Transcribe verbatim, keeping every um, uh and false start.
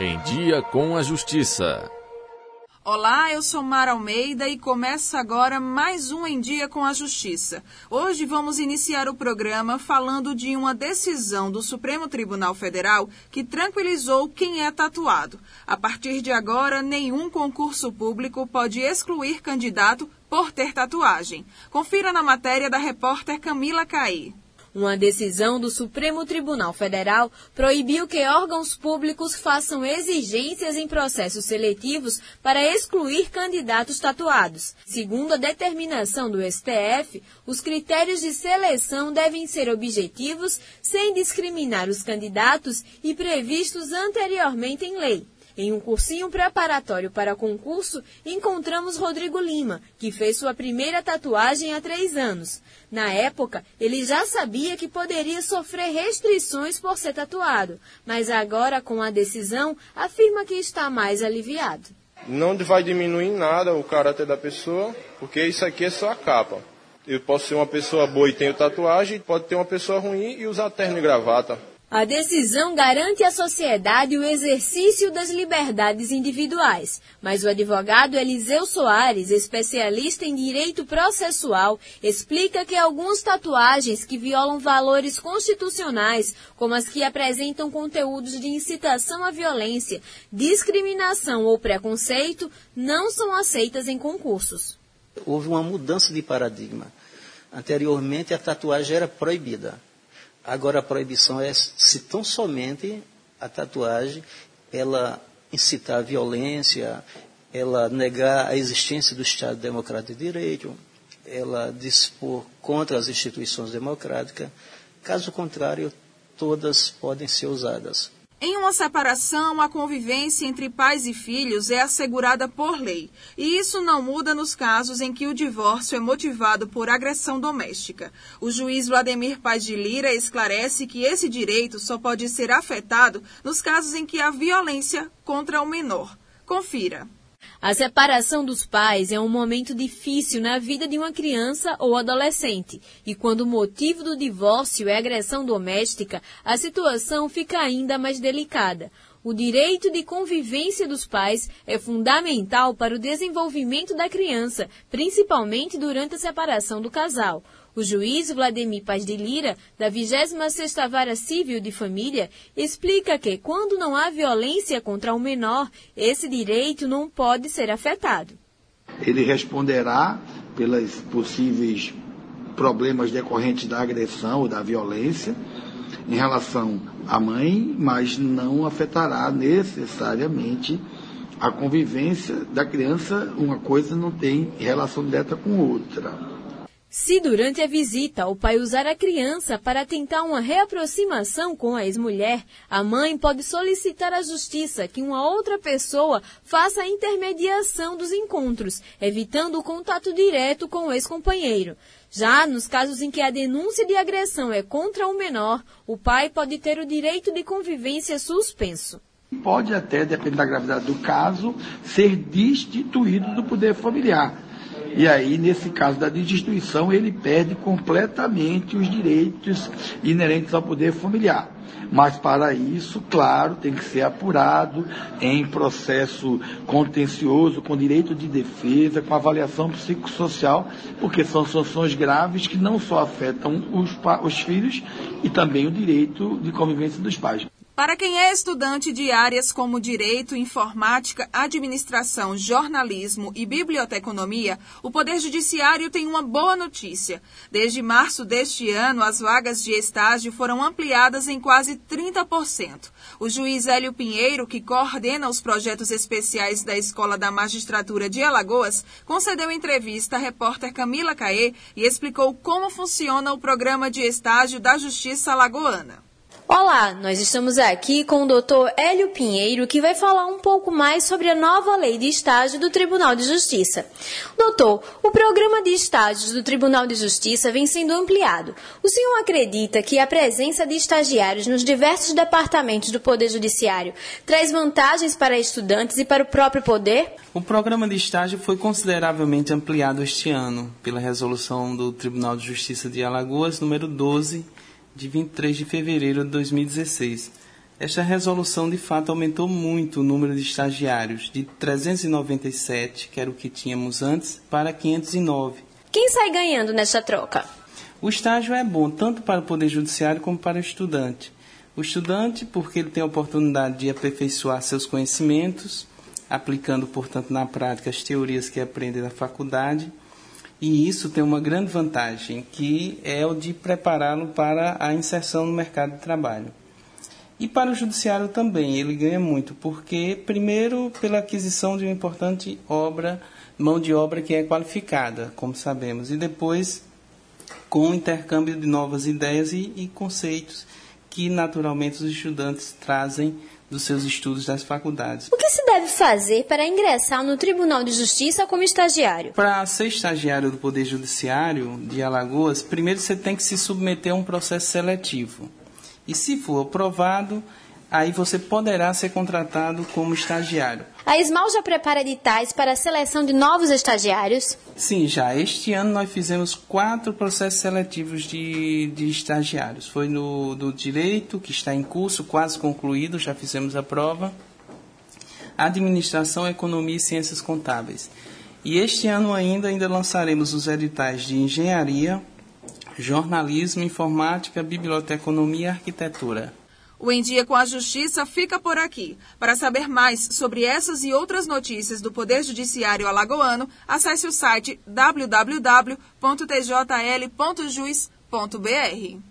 Em Dia com a Justiça. Olá, eu sou Mara Almeida e começa agora mais um Em Dia com a Justiça. Hoje vamos iniciar o programa falando de uma decisão do Supremo Tribunal Federal que tranquilizou quem é tatuado. A partir de agora, nenhum concurso público pode excluir candidato por ter tatuagem. Confira na matéria da repórter Camila Caí. Uma decisão do Supremo Tribunal Federal proibiu que órgãos públicos façam exigências em processos seletivos para excluir candidatos tatuados. Segundo a determinação do S T F, os critérios de seleção devem ser objetivos, sem discriminar os candidatos e previstos anteriormente em lei. Em um cursinho preparatório para concurso, encontramos Rodrigo Lima, que fez sua primeira tatuagem há três anos. Na época, ele já sabia que poderia sofrer restrições por ser tatuado, mas agora, com a decisão, afirma que está mais aliviado. Não vai diminuir em nada o caráter da pessoa, porque isso aqui é só a capa. Eu posso ser uma pessoa boa e tenho tatuagem, pode ter uma pessoa ruim e usar terno e gravata. A decisão garante à sociedade o exercício das liberdades individuais, mas o advogado Eliseu Soares, especialista em direito processual, explica que algumas tatuagens que violam valores constitucionais, como as que apresentam conteúdos de incitação à violência, discriminação ou preconceito, não são aceitas em concursos. Houve uma mudança de paradigma. Anteriormente, a tatuagem era proibida. Agora a proibição é se tão somente a tatuagem ela incitar a violência, ela negar a existência do Estado Democrático de Direito, ela dispor contra as instituições democráticas. Caso contrário, todas podem ser usadas. Em uma separação, a convivência entre pais e filhos é assegurada por lei. E isso não muda nos casos em que o divórcio é motivado por agressão doméstica. O juiz Vladimir Paz de Lira esclarece que esse direito só pode ser afetado nos casos em que há violência contra o menor. Confira. A separação dos pais é um momento difícil na vida de uma criança ou adolescente. E quando o motivo do divórcio é agressão doméstica, a situação fica ainda mais delicada. O direito de convivência dos pais é fundamental para o desenvolvimento da criança, principalmente durante a separação do casal. O juiz Vladimir Paz de Lira, da vigésima sexta Vara Civil de Família, explica que, quando não há violência contra o menor, esse direito não pode ser afetado. Ele responderá pelos possíveis problemas decorrentes da agressão ou da violência em relação à mãe, mas não afetará necessariamente a convivência da criança. Uma coisa não tem relação direta com outra. Se durante a visita o pai usar a criança para tentar uma reaproximação com a ex-mulher, a mãe pode solicitar à justiça que uma outra pessoa faça a intermediação dos encontros, evitando o contato direto com o ex-companheiro. Já nos casos em que a denúncia de agressão é contra o menor, o pai pode ter o direito de convivência suspenso. Pode até, dependendo da gravidade do caso, ser destituído do poder familiar. E aí, nesse caso da destituição, ele perde completamente os direitos inerentes ao poder familiar. Mas, para isso, claro, tem que ser apurado em processo contencioso, com direito de defesa, com avaliação psicossocial, porque são sanções graves que não só afetam os, os filhos e também o direito de convivência dos pais. Para quem é estudante de áreas como Direito, Informática, Administração, Jornalismo e Biblioteconomia, o Poder Judiciário tem uma boa notícia. Desde março deste ano, as vagas de estágio foram ampliadas em quase trinta por cento. O juiz Hélio Pinheiro, que coordena os projetos especiais da Escola da Magistratura de Alagoas, concedeu entrevista à repórter Camila Caê e explicou como funciona o programa de estágio da Justiça Alagoana. Olá, nós estamos aqui com o doutor Hélio Pinheiro, que vai falar um pouco mais sobre a nova lei de estágio do Tribunal de Justiça. Doutor, o programa de estágios do Tribunal de Justiça vem sendo ampliado. O senhor acredita que a presença de estagiários nos diversos departamentos do Poder Judiciário traz vantagens para estudantes e para o próprio Poder? O programa de estágio foi consideravelmente ampliado este ano pela resolução do Tribunal de Justiça de Alagoas, número doze, de vinte e três de fevereiro de dois mil e dezesseis. Esta resolução, de fato, aumentou muito o número de estagiários, de trezentos e noventa e sete, que era o que tínhamos antes, para quinhentos e nove. Quem sai ganhando nesta troca? O estágio é bom tanto para o Poder Judiciário como para o estudante. O estudante, porque ele tem a oportunidade de aperfeiçoar seus conhecimentos, aplicando, portanto, na prática as teorias que aprende na faculdade, e isso tem uma grande vantagem, que é o de prepará-lo para a inserção no mercado de trabalho. E para o judiciário também, ele ganha muito, porque, primeiro, pela aquisição de uma importante obra, mão de obra que é qualificada, como sabemos, e depois com o intercâmbio de novas ideias e, e conceitos que, naturalmente, os estudantes trazem dos seus estudos das faculdades. O que se deve fazer para ingressar no Tribunal de Justiça como estagiário? Para ser estagiário do Poder Judiciário de Alagoas, primeiro você tem que se submeter a um processo seletivo. E se for aprovado, aí você poderá ser contratado como estagiário. A Esmal já prepara editais para a seleção de novos estagiários? Sim, já. Este ano nós fizemos quatro processos seletivos de, de estagiários. Foi no do Direito, que está em curso, quase concluído, já fizemos a prova. Administração, Economia e Ciências Contábeis. E este ano ainda, ainda lançaremos os editais de Engenharia, Jornalismo, Informática, Biblioteconomia e Arquitetura. O Em Dia com a Justiça fica por aqui. Para saber mais sobre essas e outras notícias do Poder Judiciário alagoano, acesse o site w w w ponto t j l ponto juiz ponto b r.